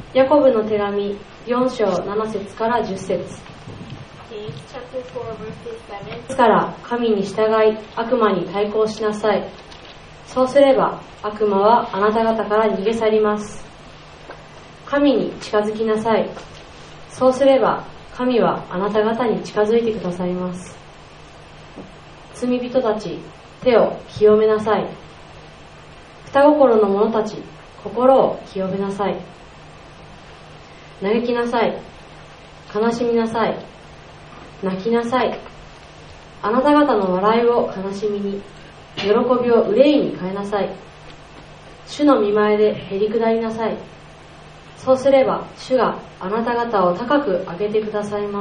ヤコブの手紙4章7節から10節。ですから神に従い悪魔に対抗しなさい。そうすれば悪魔はあなた方から逃げ去ります。神に近づきなさい。そうすれば神はあなた方に近づいてくださいます。罪人たち、手を清めなさい。二心の者たち、心を清めなさい。嘆きなさい。悲しみなさい。泣きなさい。あなた方の笑いを悲しみに、喜びを憂いに変えなさい。主の御前でへり下りなさい。そうすれば主があなた方を高く上げてくださいます。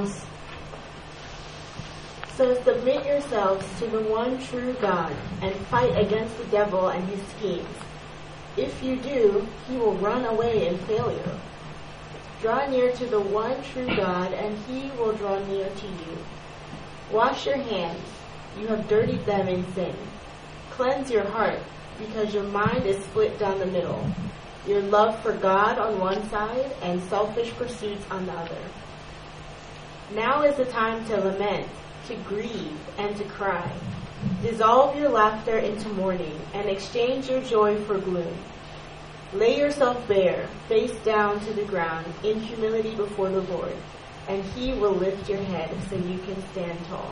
So submit yourselves to the one true God and fight against the devil and his schemes. If you do, he will run away in failure. Draw near to the one true God and he will draw near to you. Wash your hands, you have dirtied them in sin. Cleanse your heart, because your mind is split down the middle. Your love for God on one side and selfish pursuits on the other. Now is the time to lament, to grieve, and to cry. Dissolve your laughter into mourning and exchange your joy for gloom. Lay yourself bare, face down to the ground, in humility before the Lord, and he will lift your head so you can stand tall.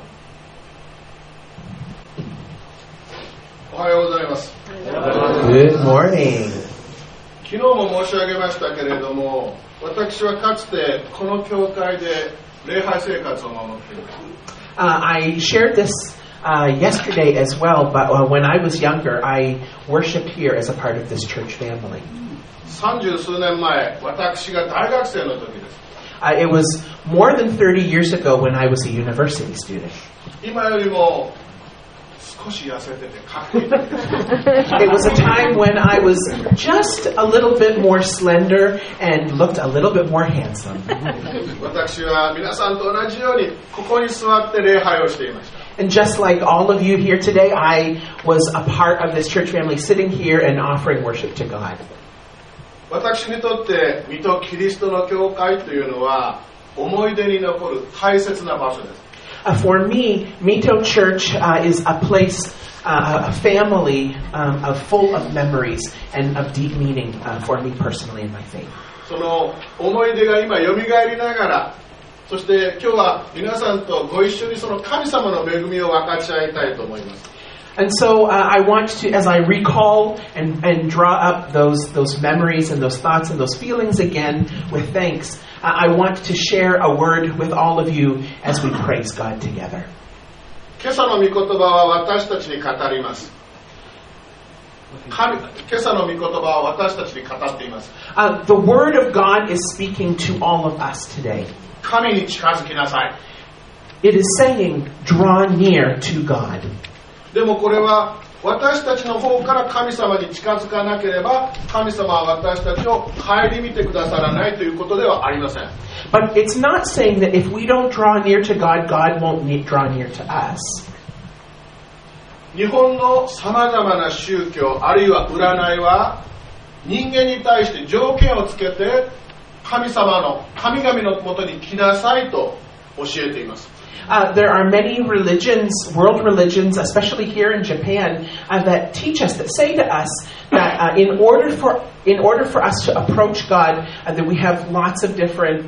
おはようございます。 Good morning. 昨日も申し上げましたけれども、私はかつてこの教会で礼拝生活を守っています。 I shared this yesterday as well, but when I was younger, I worshipped here as a part of this church family. 30数年前、私が大学生の時です。 It was more than 30 years ago when I was a university student. 今よりも少し痩せててかっこいい。 It was a time when I was just a little bit more slender and looked a little bit more handsome. 私は皆さんと同じようにここに座って礼拝をしていました。 And just like all of you here today, I was a part of this church family sitting here and offering worship to God. 私にとって水戸キリストの教会というのは思い出に残る大切な場所です。 For me, Mito Church is a place, a family full of memories and of deep meaning for me personally in my faith. その思い出が今よみがえりながら、そして今日は皆さんとご一緒にその神様の恵みを分かち合いたいと思います。 And so I want to, as I recall and draw up those memories and those thoughts and those feelings again with thanks, I want to share a word with all of you as we praise God together. 今朝の御言葉は私たちに語ります。今朝の御言葉は私たちに語っています。 The word of God is speaking to all of us today. 神に近づきなさい。 It is saying, draw near to God. でもこれは私たちの方から神様に近づかなければ神様は私たちを顧みてくださらないということではありません。 But it's not saying that if we don't draw near to God, God won't draw near to us. 日本のさまざまな宗教あるいは占いは人間に対して条件をつけて神々のもとに来なさいと教えています。 There are many religions, world religions, especially here in Japan, that teach us, that say to us that in order for us to approach God, that we have lots of different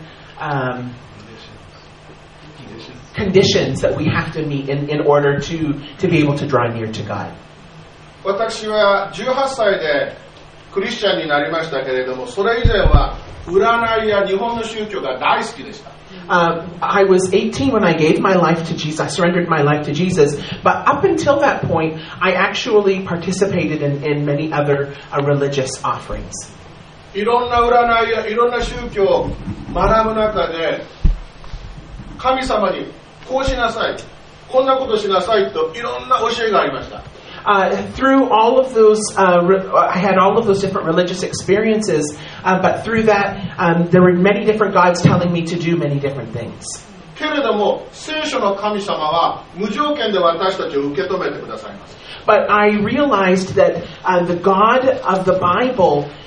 conditions that we have to meet in order to be able to draw near to God. 私は18歳でクリスチャンになりましたけれども、それ以前は占いや日本の宗教が大好きでした。 I was 18 when I gave my life to Jesus. I surrendered my life to Jesus. But up until that point, I actually participated in many other religious offerings. いろんな占いやいろんな宗教を学ぶ中で神様にこうしなさい、こんなことしなさいといろんな教えがありました。 Through all of those, I had all of those different religious experiences, but through that, there were many different gods telling me to do many different things. けれども聖書の神様は無条件で私たちを受け止めてくださいます。 But I realized that the God of the Bible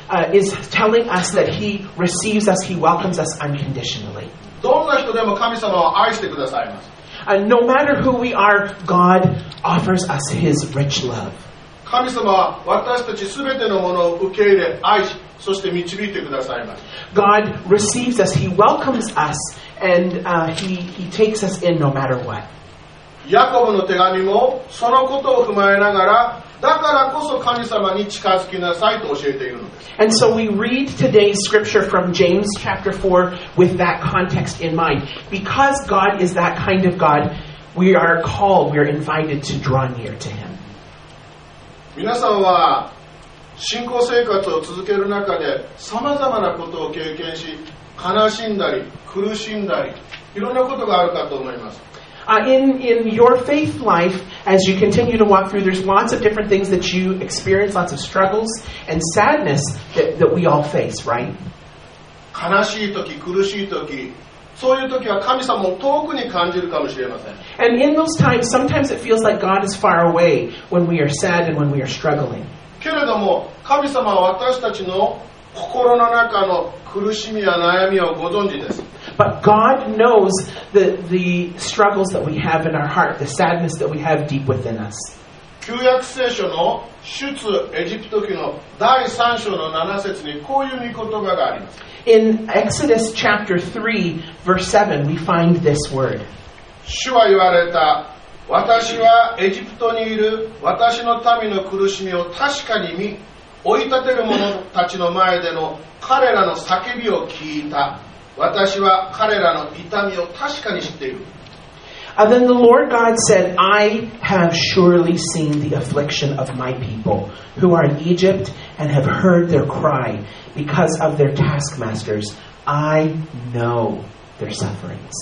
is telling us that He receives us, He welcomes us unconditionally. どんな人でも神様は愛してくださいます。 No matter who we are, God offers us His rich love. 神様は私たちすべてのものを受け入れ、愛し、そして導いてくださいます。 God receives us, He welcomes us, and He takes us in no matter what. ヤコブの手紙もそのことを踏まえながら、だからこそ神様に近づきなさいと教えているのです。 And so we read today's scripture from James chapter 4 with that context in mind. Because God is that kind of God, we are called, we are invited to draw near to Him. 皆さんは信仰生活を続ける中で様々なことを経験し、悲しんだり苦しんだりいろんなことがあるかと思います。 In your faith life, as you continue to walk through, there's lots of different things that you experience, lots of struggles and sadness that we all face, right? 悲しい時、苦しい時、そういう時は神様を遠くに感じるかもしれません。 And in those times, sometimes it feels like God is far away when we are sad and when we are struggling. けれども、神様は私たちの心の中の苦しみや悩みをご存知です。 But God knows the struggles that we have in our heart, the sadness that we have deep within us. 旧約聖書の出エジプト記の第3章の7節にこういう御言葉があります。 In Exodus chapter 3, verse 7, we find this word. 主は言われた。私はエジプトにいる私の民の苦しみを確かに見、追い立てる者たちの前での彼らの叫びを聞いた。私は彼らの痛みを確かに知っている。 Then the Lord God said, I have surely seen the affliction of my people who are in Egypt and have heard their cry because of their taskmasters. I know their sufferings.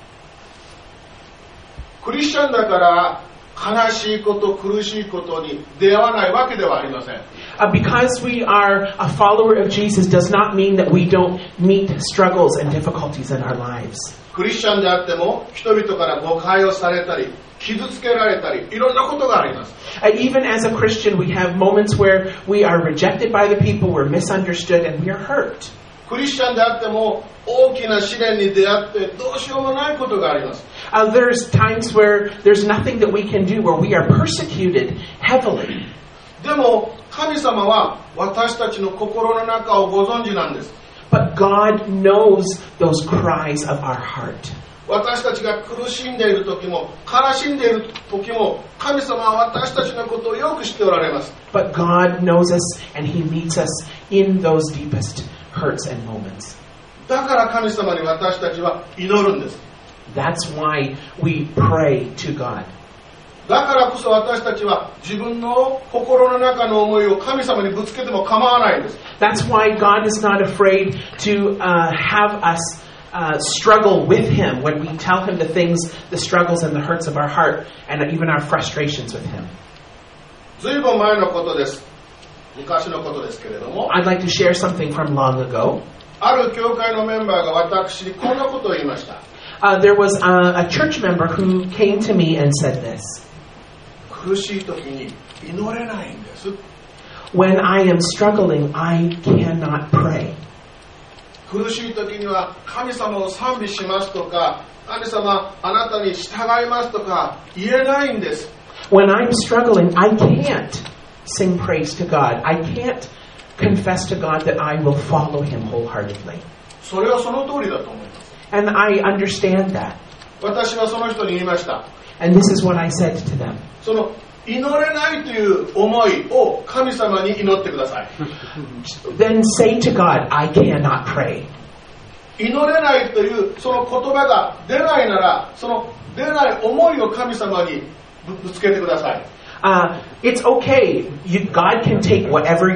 クリスチャンだから悲しいこと苦しいことに出会わないわけではありません。 Because we are a follower of Jesus does not mean that we don't meet struggles and difficulties in our lives. クリスチャンであっても人々から誤解をされたり傷つけられたりいろんなことがあります。 Even as a Christian, we have moments where we are rejected by the people, we're misunderstood, and we are hurt. クリスチャンであっても大きな試練に出会ってどうしようもないことがあります。 There's times where there's nothing that we can do, where we are persecuted heavily. でも神様は私たちの心の中をご存知なんです。 But God knows those cries of our heart. 私たちが苦しんでいる時も悲しんでいる時も神様は私たちのことをよく知っておられます。 But God knows us and He meets us in those deepest hurts and moments. だから神様に私たちは祈るんです。 That's why we pray to God. だからこそ私たちは自分の心の中の思いを神様にぶつけても構わないんです。 That's why God is not afraid to have us struggle with Him when we tell Him the things, the struggles and the hurts of our heart, and even our frustrations with Him. ずいぶん前のことです。昔のことですけれども。 I'd like to share something from long ago. ある教会のメンバーが私にこんなことを言いました。 There was a church member who came to me and said this. 苦しい時に祈れないんです。 When I am struggling, I cannot pray. 苦しい時には神様を賛美しますとか、神様あなたに従いますとか言えないんです。 When I'm struggling, I can't sing praise to God. I can't confess to God that I will follow Him wholeheartedly. それはその通りだと思います。 And I understand that. 私はその人に言いました。 And this is what I said to them. その祈れないという思いを神様に祈ってください。 Then say to God, I cannot pray. 祈れないというその言葉が出ないなら、その出ない思いを神様にぶつけてください。 It's okay. God can take whatever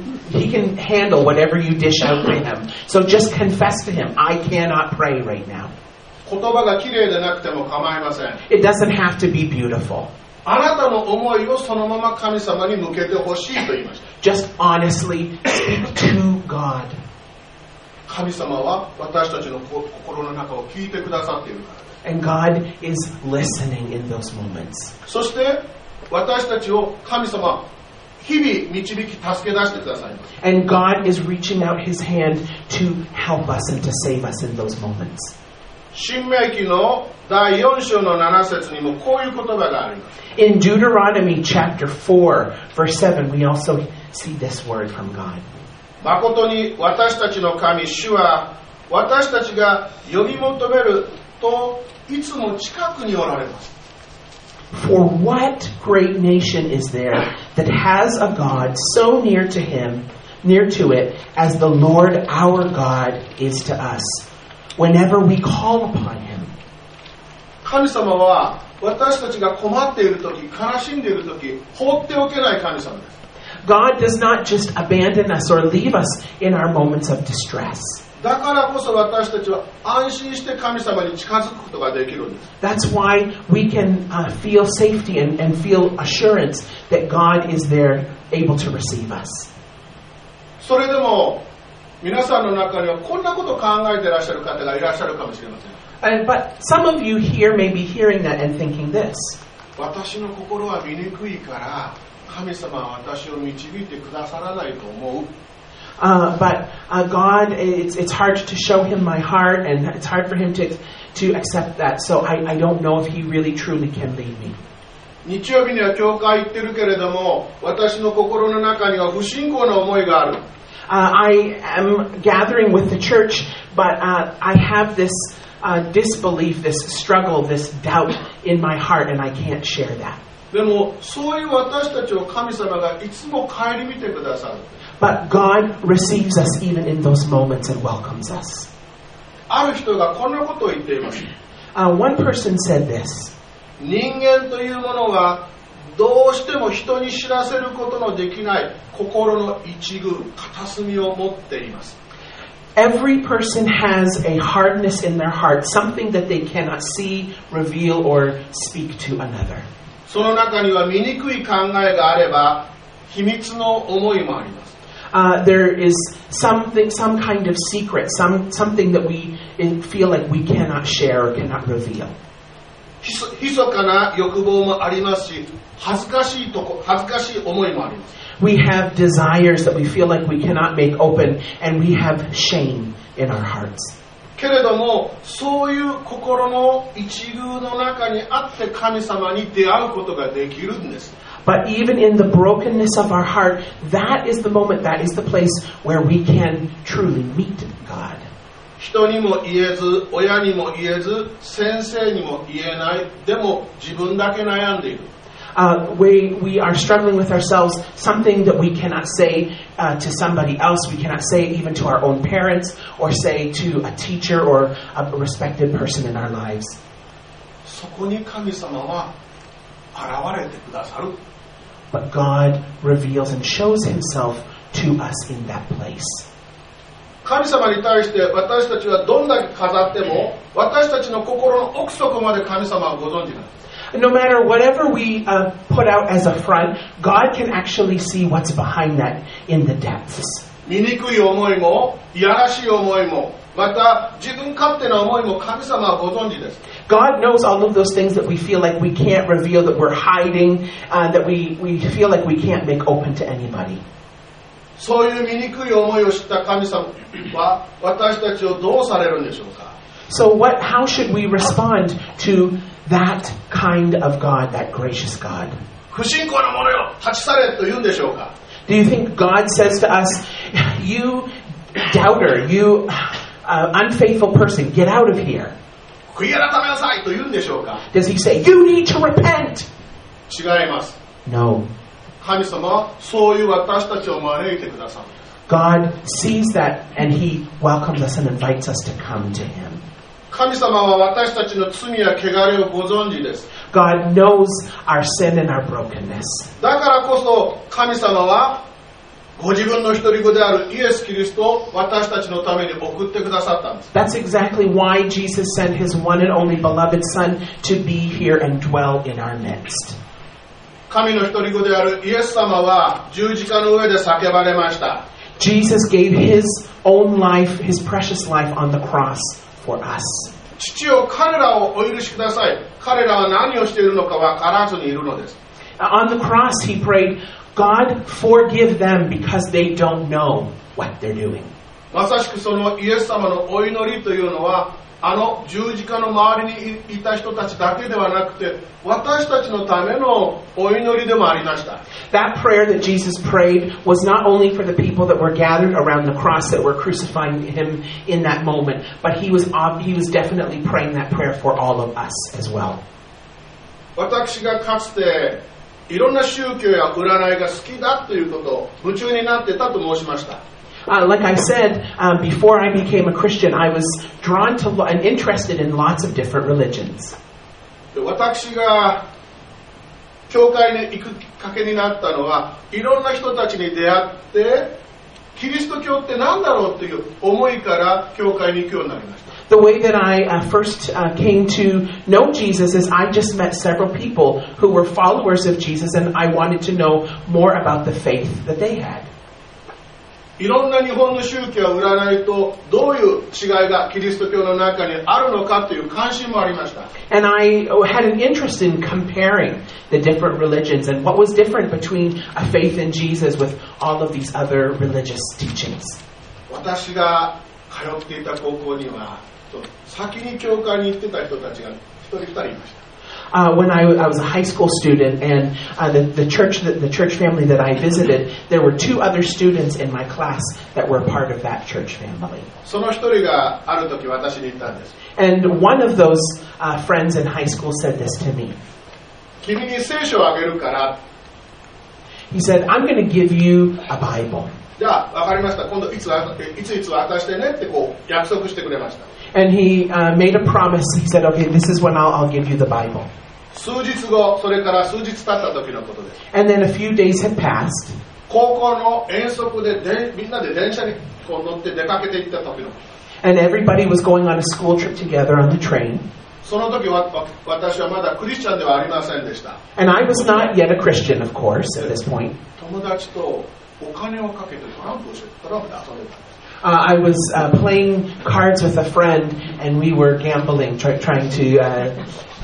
He can handle whatever you dish out to Him. So just confess to Him, I cannot pray right now. 言葉が綺麗でなくても構いません。 It doesn't have to be beautiful. あなたの思いをそのまま神様に向けてほしいと言いました。 Just honestly speak to God. 神様は私たちの心の中を聞いてくださっているからです。 And God is listening in those moments. そして私たちを神様日々導き助け出してくださいます。 And God is reaching out His hand to help us and to save us in those moments. 新明記の第4章の7節にもこういう言葉があります。 In Deuteronomy chapter 4, verse 7, we also see this word from God. 誠に私たちの神主は私たちが呼び求めるといつも近くにおられます。 For what great nation is there that has a God so near to him, near to it, as the Lord our God is to us, whenever we call upon him? 神様は私たちが困っているとき、悲しんでいるとき、放っておけない神様です。 God does not just abandon us or leave us in our moments of distress. だからこそ私たちは安心して神様に近づくことができるんです。 That's why we can feel safety and feel assurance that God is there able to receive us. それでも皆さんの中にはこんなことを考えていらっしゃる方がいらっしゃるかもしれません。 But some of you here may be hearing that and thinking this. 私の心は醜いから神様は私を導いてくださらないと思う。 But God, it's hard to show him my heart, and it's hard for him to accept that. So I don't know if he really truly can lead me. 日曜日には教会行ってるけれども私の心の中には不信仰な思いがある。 I am gathering with the church, but I have this disbelief, this struggle, this doubt in my heart, and I can't share that. でもそういう私たちを神様がいつも顧みてくださる。 But God receives us even in those moments and welcomes us. ある人がこんなことを言っています。 One person said this. 人間というものはどうしても人に知らせることのできない心の一具、片隅を持っています。 Every person has a hardness in their heart, something that they cannot see, reveal, or speak to another. その中には醜い考えがあれば秘密の思いもあります。 There is some kind of secret, something that we feel like we cannot share or cannot reveal. 密かな欲望もありますし、恥ずかしい思いもあります。 We have desires that we feel like we cannot make open, and we have shame in our hearts. けれども、そういう心の一遇の中にあって神様に出会うことができるんです。 But even in the brokenness of our heart, that is the moment, that is the place where we can truly meet God. 人にも言えず、親にも言えず、先生にも言えない。でも自分だけ悩んでいる。 We are struggling with ourselves, something that we cannot say to somebody else. We cannot say even to our own parents or say to a teacher or a respected person in our lives. そこに神様は現れてくださる。 But God reveals and shows himself to us in that place. 神様に対して私たちはどんだけ飾っても私たちの心の奥底まで神様はご存知なんです。 No matter whatever we put out as a front, God can actually see what's behind that in the depths. 醜い思いもいやらしい思いもまた自分勝手な思いも神様はご存知です。 God knows all of those things that we feel like we can't reveal, that we're hiding, that we feel like we can't make open to anybody. そういう醜い思いを知った神様は私たちをどうされるんでしょうか。 So how should we respond to that kind of God, that gracious God? 不信仰な者よ立ち去れと言うんでしょうか。 Do you think God says to us, you doubter, you unfaithful person, get out of here? 悔い改めなさいと言うんでしょうか。 Does he say, you need to repent? 違います。 No. 神様はそういう私たちを招いてくださる。 God sees that and he welcomes us and invites us to come to him. 神様は私たちの罪や汚れをご存知です。 God knows our sin and our brokenness. だからこそ神様はご自分の一人子であるイエス・キリストを私たちのために送ってくださったんです。 That's exactly why Jesus sent his one and only beloved Son to be here and dwell in our midst. 神の一人子であるイエス様は十字架の上で叫ばれました。 Jesus gave his own life, his precious life on the cross for us. 父よ彼らをお許しください。彼らは何をしているのか分からずにいるのです。 On the cross he prayed, God, forgive them because they don't know what they're doing. まさしくそのイエス様のお祈りというのは、あの十字架の周りにいた人たちだけではなくて、私たちのためのお祈りでもありました。 That prayer that Jesus prayed was not only for the people that were gathered around the cross that were crucifying him in that moment, but he was definitely praying that prayer for all of us as well. 私がかつていろんな宗教や占いが好きだということを夢中になってたと申しました。 Like I said, before I became a Christian, I was drawn to and interested in lots of different religions. 私が教会に行くきっかけになったのは、いろんな人たちに出会って、キリスト教って何だろうという思いから教会に行くようになりました。 The way that I first came to know Jesus is I just met several people who were followers of Jesus, and I wanted to know more about the faith that they had. いろんな日本の宗教や占いとどういう違いがキリスト教の中にあるのかという関心もありました。 And I had an interest in comparing the different religions and what was different between a faith in Jesus with all of these other religious teachings. 私が通っていた高校には先に教会に行ってた人たちが一人二人いました。 When I was a high school student, and the church family that I visited, there were two other students in my class that were part of that church family. その一人がある時私に言ったんです。 And one of those friends in high school said this to me. 君に聖書をあげるから。 He said, I'm going to give you a Bible. じゃあ分かりました。今度いつ渡してねってこう約束してくれました。 And he made a promise. He said, okay, this is when I'll give you the Bible. 数日後、それから数日経った時のことです。 And then a few days had passed. 高校の遠足でみんなで電車にこう乗って出かけていった時のこと。 And everybody was going on a school trip together on the train. その時私はまだクリスチャンではありませんでした。 And I was not yet a Christian, of course, at this point. 友達とお金をかけてトランプで遊んでたんです。 I was playing cards with a friend, and we were gambling, trying to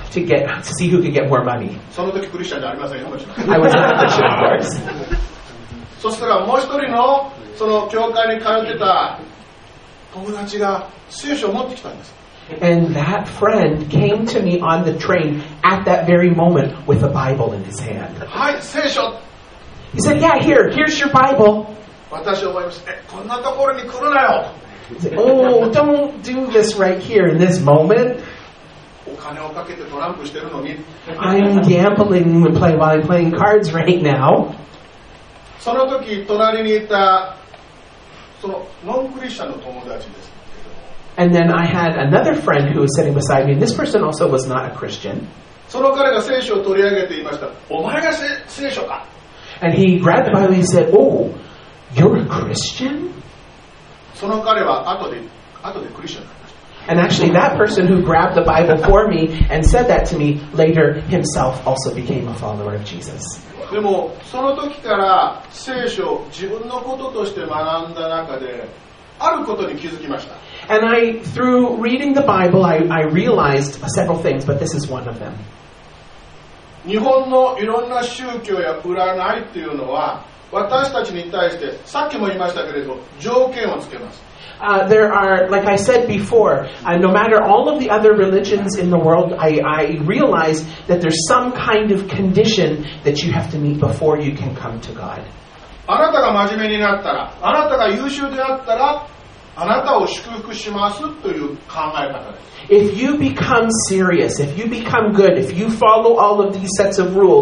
see who could get more money. その時クリスチャンじゃありませんよ、もちろん。 I was not a Christian, of course. そしたらもう一人のその教会に通ってた友達が聖書を持ってきたんです。 And that friend came to me on the train at that very moment with a Bible in his hand. はい、聖書。 He said, "Yeah, here's your Bible." 私は思います。こんなところに来るなよ。 He said, "Oh, don't do this right here in this moment." お金をかけてトランプしてるのに。 I'm gambling while I'm playing cards right now. その時隣にいたそのノンクリスチャンの友達です。 And then I had another friend who was sitting beside me, and this person also was not a Christian. その彼が聖書を取り上げて言いました。お前が聖書か。 And he grabbed the Bible and he said, "Oh, you're a Christian?" その彼は後でクリスチャンになりました。 And actually, that person who grabbed the Bible for me and said that to me later himself also became a follower of Jesus. でもその時から聖書を自分のこととして学んだ中であることに気づきました。 And through reading the Bible, I realized several things, but this is one of them. 日本のいろんな宗教や占いっていうのは私たちに対してさっきも言いましたけれど条件をつけます。 There are, like I said before, no matter all of the other religions in the world, I realize that there's some kind of condition that you have to meet before you can come to God. あなたが真面目になったら、あなたが優秀であったら、あなたを祝福しますという考え方です。 If you become serious, if you become good, if you follow all of these sets of rules,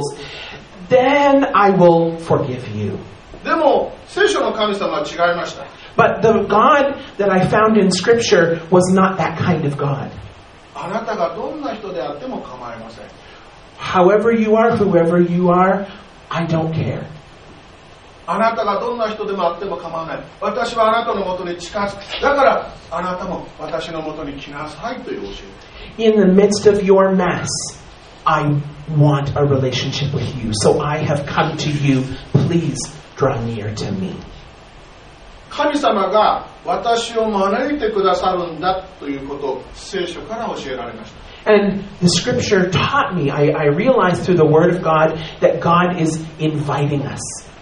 then I will forgive you. でも、聖書の神様は違いました。 But the God that I found in Scripture was not that kind of God. あなたがどんな人であっても構いません。 However you are, whoever you are, I don't care. あなたがどんな人でもあっても構わない。私はあなたのもとに近づく。だからあなたも私のもとに来なさいという教え。 In the midst of your mess, I want a relationship with you. So I have come to you. Please draw near to me. 神様が私を招いてくださるんだということを聖書から教えられました。 And the scripture taught me, I realized through the word of God that God is inviting us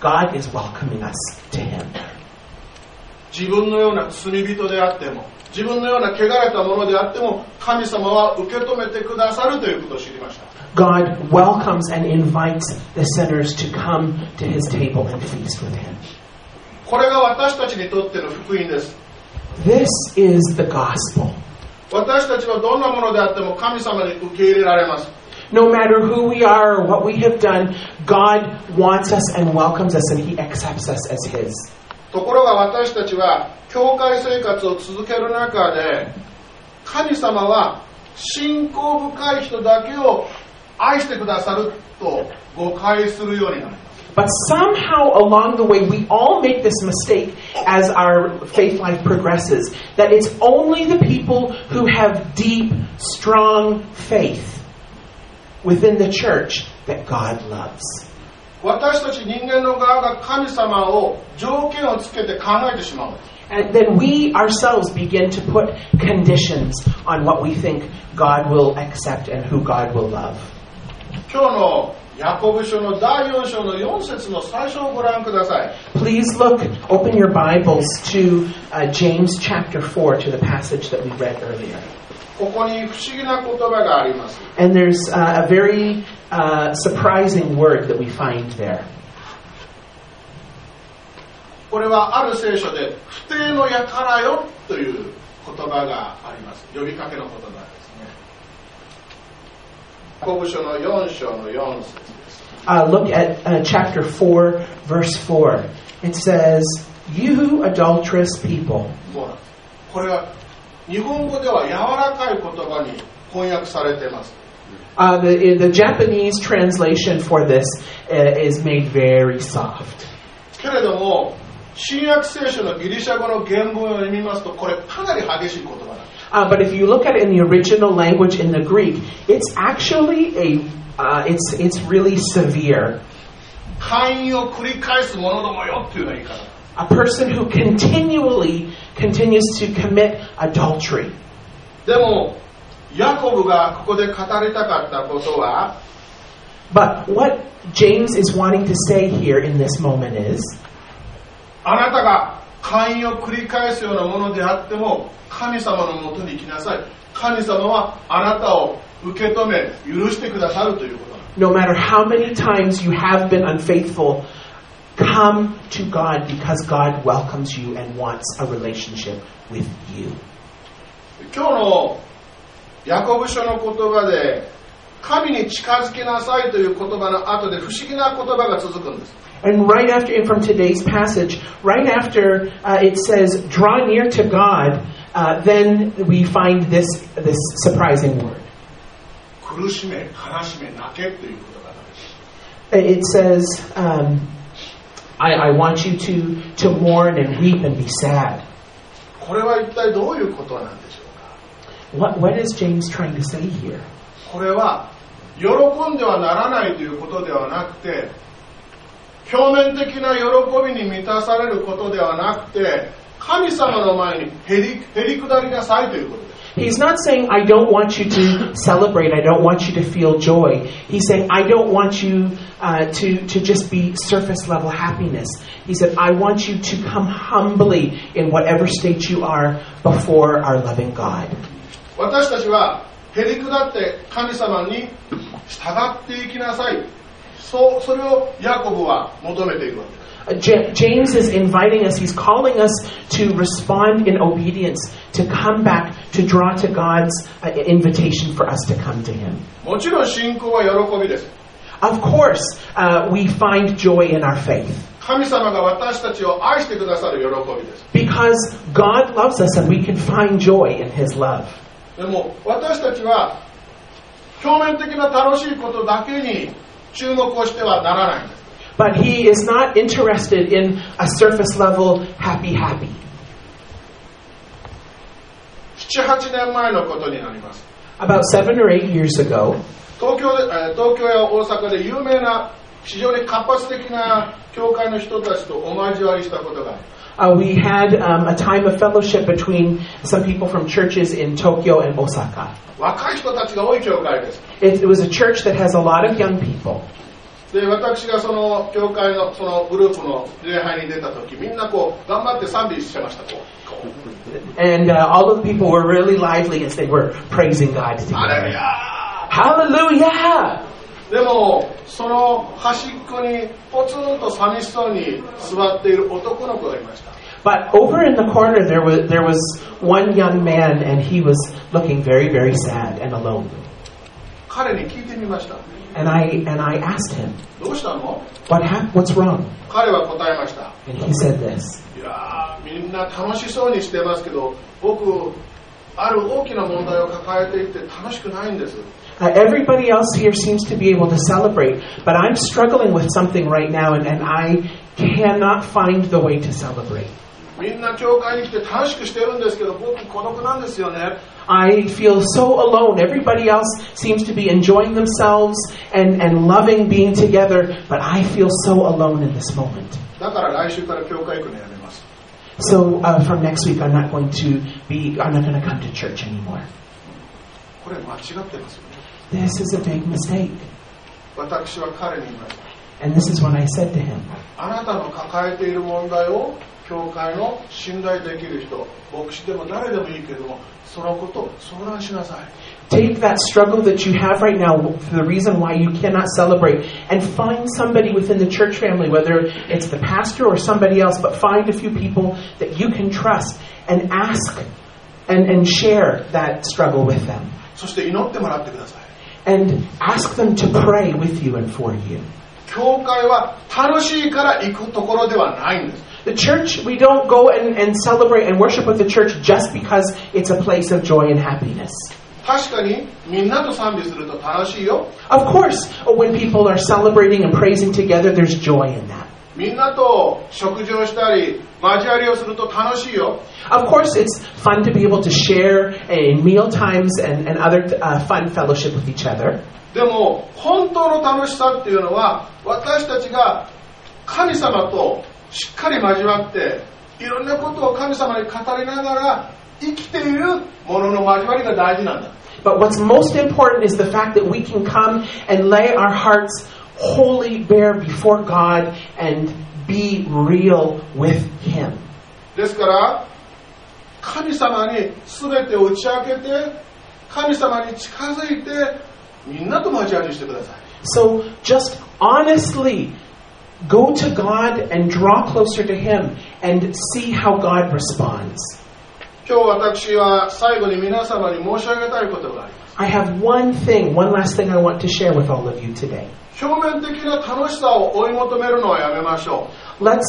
God is welcoming us to Him. 自分のような罪人であっても、自分のような汚れたものであっても、神様は受け止めてくださるということを知りました。 God welcomes and invites the sinners to come to His table and feast with Him. これが私たちにとっての福音です。 This is the gospel. 私たちはどんなものであっても神様に受け入れられます。 No matter who we are or what we have done, God wants us and welcomes us and He accepts us as His. ところが私たちは教会生活を続ける中で、神様は信仰深い人だけを愛してくださると誤解するようになります。 But somehow along the way, we all make this mistake as our faith life progresses, that it's only the people who have deep, strong faith within the church that God loves. 私たち人間の側が神様を条件をつけて考えてしまう。 And then we ourselves begin to put conditions on what we think God will accept and who God will love. 今日のヤコブ書の第4章の4節の最初をご覧ください。 Please open your Bibles to James chapter 4, to the passage that we read earlier. ここに不思議な言葉があります。 And there's a very surprising word that we find there. これはある聖書で不定の輩よという言葉があります。呼びかけの言葉ですね。ヤコブ書の4章の4節です。 Look at chapter 4, verse 4. It says, "You adulterous people." これは日本語では柔らかい言葉に翻訳されています。 The Japanese translation for this is made very soft. けれども、新約聖書のギリシャ語の原文を読みますと、これかなり激しい言葉なんです。 But if you look at it in the original language in the Greek, it's actually it's really severe. 姦淫を繰り返す者どもよっていうような言い方。 A person who continues to commit adultery. でも、ヤコブがここで語りたかったことは、 But what James is wanting to say here in this moment is, あなたが姦淫を繰り返すようなものであっても、神様のもとに来なさい。神様はあなたを受け止め、許してくださるということなんです。 no matter how many times you have been unfaithful, come to God because God welcomes you and wants a relationship with you. 今日のヤコブ書の言葉で、神に近づきなさいという言葉の後で不思議な言葉が続くんです。 And right after, from today's passage, right after it says, draw near to God, then we find this surprising word. 苦しめ、悲しめ、泣けという言葉なんです。 It says, I want you to mourn and weep and be sad. これは一体どういうことなんでしょうか。 What is James trying to say here? これは喜んではならないということではなくて、表面的な喜びに満たされることではなくて、神様の前にへり下りなさいということです。 He's not saying, I don't want you to celebrate, I don't want you to feel joy. He's saying, I don't want you to just be surface level happiness. He said, I want you to come humbly in whatever state you are before our loving God. 私たちはへり下って神様に従っていきなさい。それをヤコブは求めているわけです。 James is inviting us, he's calling us to respond in obedience, to come back, to draw to God's invitation for us to come to Him. もちろん信仰は喜びです。 Of course, we find joy in our faith. 神様が私たちを愛してくださる喜びです。 Because God loves us and we can find joy in His love. でも私たちは表面的な楽しいことだけに注目をしてはならないんです。 But He is not interested in a surface level happy. 7、8年前のことになります。 About 7 or 8 years ago, 東京や大阪で有名な非常に活発的な教会の人たちとお交わりしたことがある。 we had a time of fellowship between some people from churches in Tokyo and Osaka. 若い人たちが多い教会です。 It was a church that has a lot of young people. で、私がその教会のそのグループの礼拝に出た時、みんなこう頑張って賛美してました。こう And all of the people were really lively as they were praising God ハレル together. ヤ Hallelujah! ー。でもその端っこにポツンと寂しそうに座っている男の子がいました。 But over in the corner there was one young man, and he was looking very, very sad and alone. 彼に聞いてみました。 And I asked him, どうしたの？ What's wrong? 彼は答えました。 And he said this. いやー、みんな楽しそうにしてますけど、僕ある大きな問題を抱えていて楽しくないんです。 Everybody else here seems to be able to celebrate, but I'm struggling with something right now, and I cannot find the way to celebrate. みんな教会に来て楽しくしてるんですけど、僕孤独なんですよね。 I feel so alone. Everybody else seems to be enjoying themselves and loving being together, but I feel so alone in this moment. だから来週から教会行くのやめます。 So from next week, I'm not going to come to church anymore. これ間違ってますよね。 This is a big mistake. 私は彼に言いました。 And this is what I said to him. あなたの抱えている問題を教会の信頼できる人、牧師でも誰でもいいけども、そのことを相談しなさい。 Take that struggle that you have right now, the reason why you cannot celebrate, and find somebody within the church family, whether it's the pastor or somebody else, but find a few people that you can trust and ask and share that struggle with them. そして祈ってもらってください。 And ask them to pray with you and for you. 教会は楽しいから行くところではないんです。 The church, we don't go and celebrate and worship with the church just because it's a place of joy and happiness. 確かにみんなと賛美すると楽しいよ。 Of course, when people are celebrating and praising together, there's joy in that. みんなと食事をしたり交わりをすると楽しいよ。 Of course, it's fun to be able to share in meal times and other fun fellowship with each other. でも本当の楽しさっていうのは私たちが神様としっかり交わっていろんなことを神様に語りながら生きているものの交わりが大事なんだ。 But what's most important is the fact that we can come and lay our hearts wholly bare before God and be real with Him. ですから神様に全てを打ち明けて神様に近づいてみんなと交わりしてください。 So just honestly go to God and draw closer to Him and see how God responds. 今日私は最後に皆様に申し上げたいことがあります。 I have one last thing I want to share with all of you today. 表面的な楽しさを追い求めるのはやめましょう。 Let's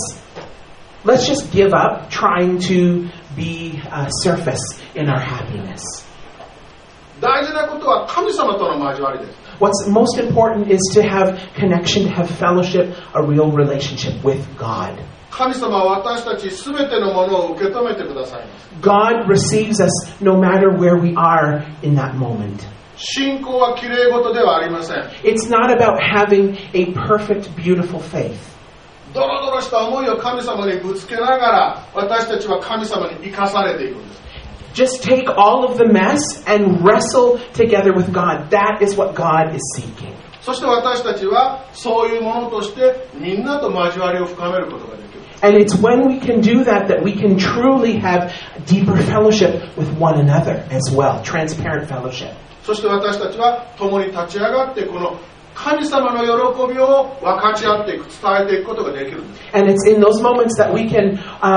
just give up trying to be surface in our happiness. 大事なことは神様との交わりです。 What's most important is to have connection, to have fellowship, a real relationship with God. 神様は私たち全てのものを受け止めてくださいます。 God receives us no matter where we are in that moment. 信仰は綺麗事ではありません。 It's not about having a perfect, beautiful faith. ドロドロした思いを神様にぶつけながら私たちは神様に生かされていくんです。 Just take all of the mess and wrestle together with God. That is what God is seeking. そして私たちはそういうものとしてみんなと交わりを深めることができる。 And it's when we can do that that we can truly have deeper fellowship with one another as well. Transparent fellowship. そして私たちは共に立ち上がってこの神様の喜びを分かち合っていく、伝えていくことができるんです。 And it's in those moments that we can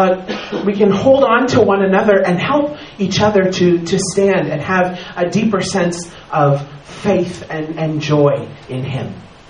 hold on to one another and help each other to stand and have a deeper sense of faith and joy in Him.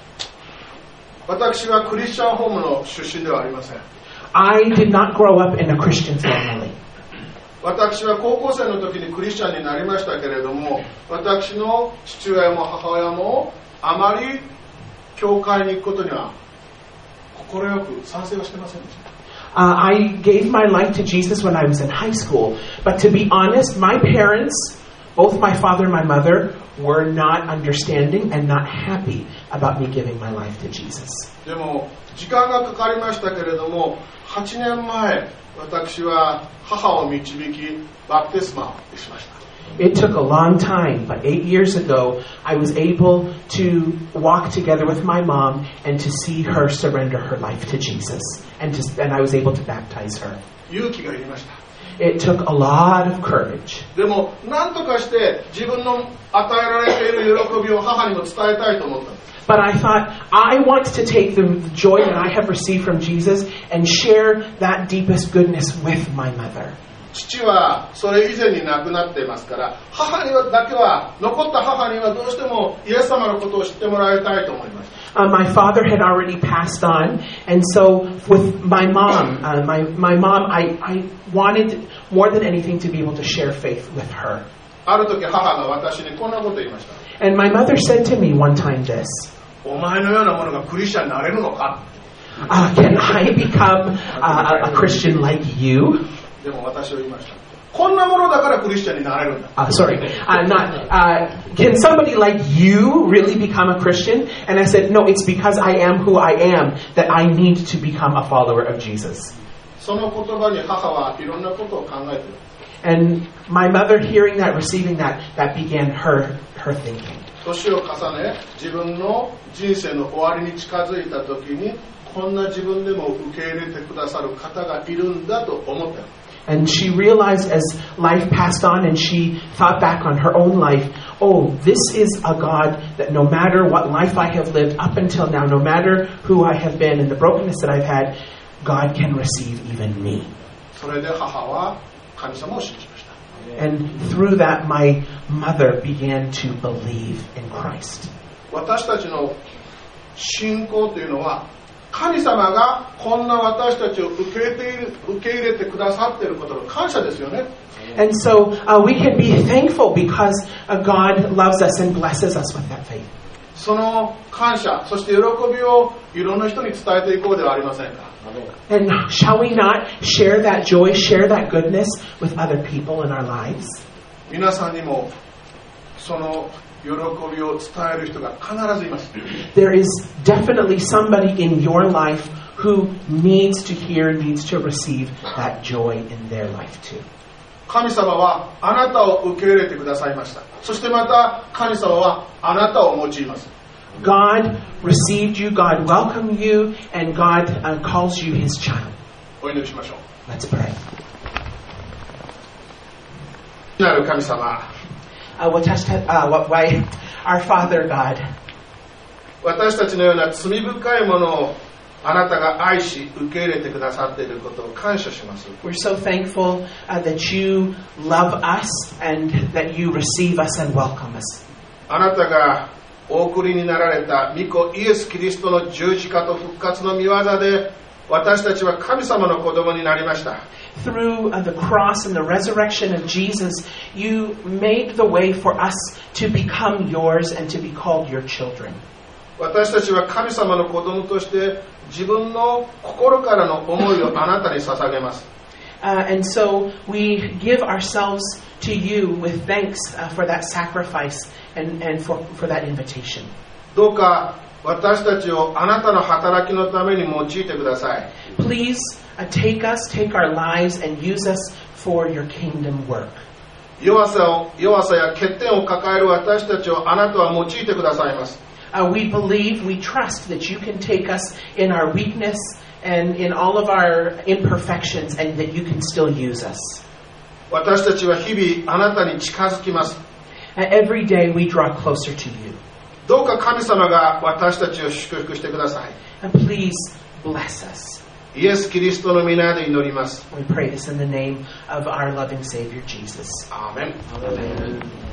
私はクリスチャンホームの出身ではありません。 I did not grow up in a Christian family. 私は高校生の時にクリスチャンになりましたけれども、私の父親も母親もあまり教会に行くことには快く賛成はしてませんでした。 I gave my life to Jesus when I was in high school. But to be honest, my parents, both my father and my mother, were not understanding and not happy about me giving my life to Jesus. でも時間がかかりましたけれども、8年前私は母を導きバプテスマをしました。 It took a long time, but 8 years ago, I was able to walk together with my mom and to see her surrender her life to Jesus. And I was able to baptize her. 勇気がいりました。 It took a lot of courage. でも何とかして自分の与えられている喜びを母にも伝えたいと思ったんです。 But I thought, I want to take the joy that I have received from Jesus and share that deepest goodness with my mother. 父はそれ以前に亡くなっていますから、母にはだけは、残った母にはどうしてもイエス様のことを知ってもらいたいと思いました。 My father had already passed on, and so with my mom, I wanted more than anything to be able to share faith with her. ある時母が私にこんなことを言いました。 And my mother said to me one time this, お前のようなものがクリスチャンになれるのか。 can I become a Christian like you? でも私は言いました。こんなものだからクリスチャンになれるんだ。 Can somebody like you really become a Christian? And I said, no, it's because I am who I am that I need to become a follower of Jesus. その言葉に母はいろんなことを考えている。 And my mother, hearing that, receiving that began her thinking. 年を重ね、自分の人生の終わりに近づいた時に、こんな自分でも受け入れてくださる方がいるんだと思った。 And she realized as life passed on and she thought back on her own life, oh, this is a God that no matter what life I have lived up until now, no matter who I have been and the brokenness that I've had, God can receive even me. それで母は神様を信じました。 And through that, my mother began to believe in Christ. 私たちの信仰というのは、神様がこんな私たちを受け入れてくださっていることの感謝ですよね。 And so we can be thankful because God loves us and blesses us with that faith. その感謝、そして喜びをいろんな人に伝えていこうではありませんか。 And shall we not share that joy, share that goodness with other people in our lives? 皆さんにもその喜びを伝える人が必ずいます。 There is definitely somebody in your life who needs to hear, needs to receive that joy in their life too. 神様はあなたを受け入れてくださいました。そしてまた神様はあなたを用います。 God received you, God welcomed you, and God calls you His child. お祈りしましょう。 Let's pray. なる神様、 Our Father God, 私たちのような罪深いものをあなたが愛し受け入れてくださっていることを感謝します。 we're so thankful that you love us and that you receive us and welcome us. あなたがお送りになられた御子イエス・キリストの十字架と復活の御業で私たちは神様の子供になりました。 Through the cross and the resurrection of Jesus, you made the way for us to become yours and to be called your children. 私たちは神様の子供として自分の心からの思いをあなたに捧げます。 And so we give ourselves to you with thanks for that sacrifice and for that invitation. どうか私たちをあなたの働きのために用いてください。 Please take our lives and use us for your kingdom work. 弱さや欠点を抱える私たちをあなたは用いてくださいます。 We believe, we trust that you can take us in our weakness and in all of our imperfections and that you can still use us. 私たちは日々あなたに近づきます。 Every day we draw closer to you. どうか神様が私たちを祝福してください。 And please bless us. イエス・キリストの皆で祈ります。 We pray this in the name of our loving Savior, Jesus. アーメン。 Amen.